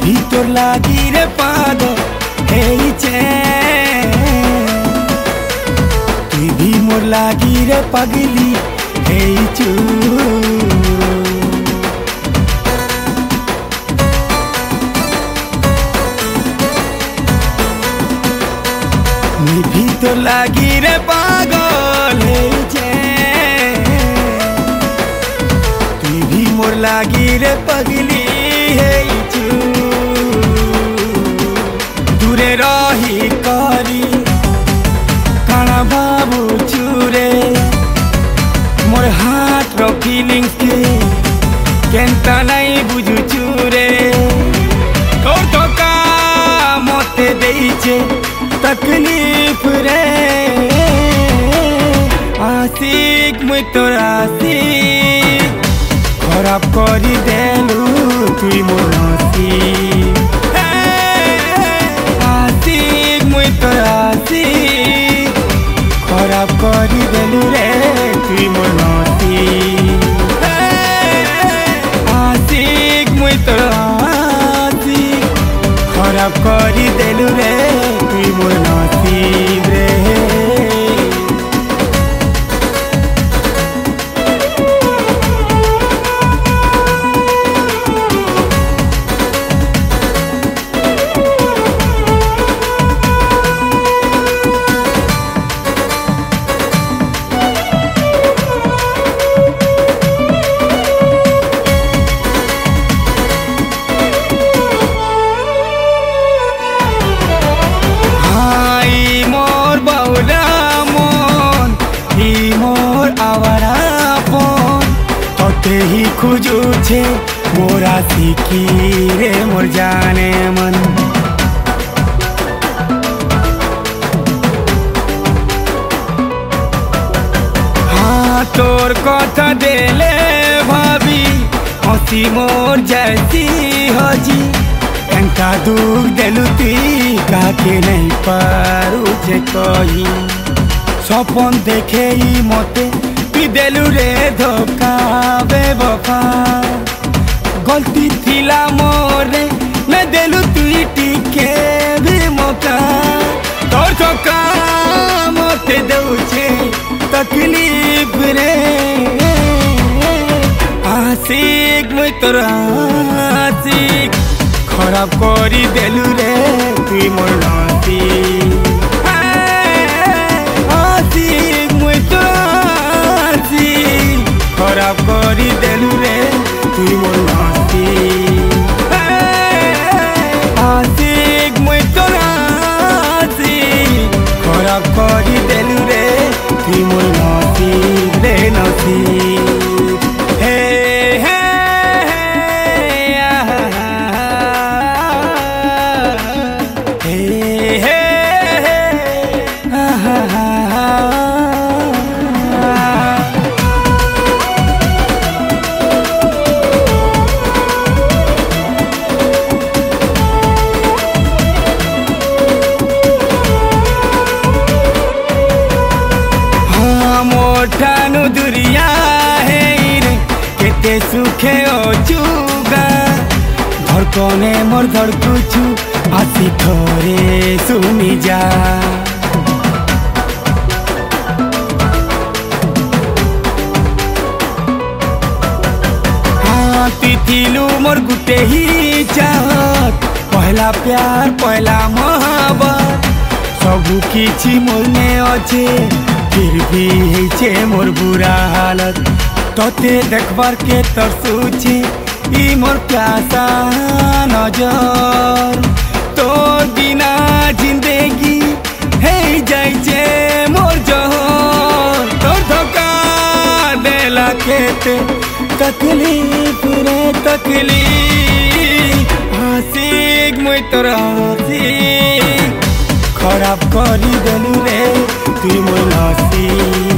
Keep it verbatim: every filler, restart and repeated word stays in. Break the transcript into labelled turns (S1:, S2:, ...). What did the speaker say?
S1: নিভি তোর লাগি রে পাগল হেইছে তুই ভি মোর লাগি রে পাগলি হেইছু নিভি তোর লাগি রে পাগল হেইছে তুই ভি মোর লাগি রে পাগলি হেইছু দূরে রহি করি কাଣା ভাবুছু রে মোর হার্টর ফিলিংস কে কেনতা নাই বুঝুছু রে তোর ধোকা মতে দেইছে तकलीफ रे आशिक मुई तोर आशिक खराब करी देलु तुई मोर नसीब आशिक मुई तोर आशिक खराब करी देलु रे तुई मोर नसीब आशिक मुई तोर आशिक खराब करी देलु रे तुई मोर नसीब रे ही खुजू छे मोरा सीखी रे मोर जाने मन हाँ तोर कथा देले भाभी हसी मोर जैसी हजी एंका दुख देलु तुई काके नहीं पारू जे कही सपन देखे ही मते देलु रे धोखा बेवफा गलती थिला मोरे न देलु तुई टिके भी मौका तोर धोखा मते दउछे तकलीफ रे आशिक मुई तोर आशिक खराब करी देलु रे तुई मोर नसीब आशिक मुई तोर खराब करी देलु रे तुई मोर नसीब आशिक मुई तोर आशिक खराब करी देलु रे तुई मोर नसीब रे नसीब हे हे हे हे ठानु दुरिया है रे केते सुखे अचुगा धड़कने मोर धड़कुछु आसी थोरे सुनी जा हाँ तिथिलु मोर गुटे ही चाहत पहला प्यार पहला मोहब्बत सबु किछि मोर में अच्छे फिर भी है मोर बुरा हालत तोते देखबार के तरसुची ई मोर प्यासा नजर तोर बिना जिंदगी है जाइछे मोर जहर तोर धोखा देला खेते तकलीफ रे तकलीफ आशिक मुई तोर आशिक खराब करी देलु रे तुई मोर नसीब